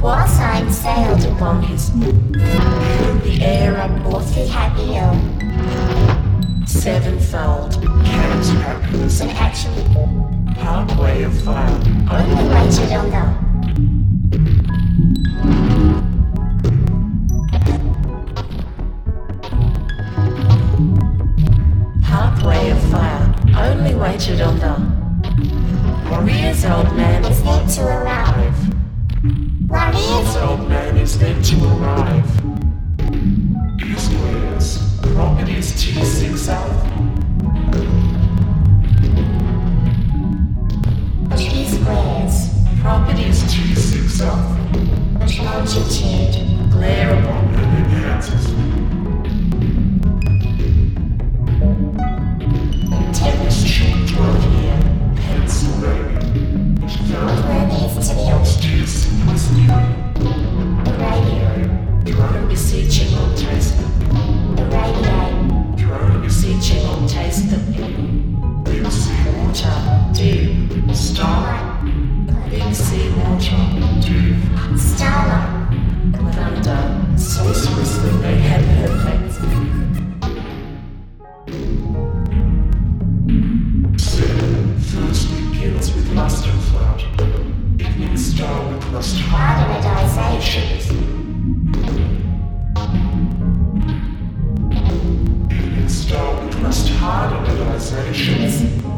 While sign sailed upon his the air upwards he had ill. Sevenfold carrots, happiness, and actually pathway of fire. Only waited on the pathway of fire. Only waited on the warrior's old man is meant to arrive. Warrior's old man is meant to arrive. Squares, properties T6 alpha. T squares, properties T6 alpha. Longitude, glare upon and enhances. Temperature 12 here, Pennsylvania. Where needs to be T6 was new. Radio, drone beseeching on taste. The radio, drone beseeching on taste the big sea water, deep, starlight. Big sea water, deep, starlight. Thunder, sorceress that they had perfect. Sin first begins with lust and flood. Evening star with lust hardenizations. Evening star with lust hardenizations.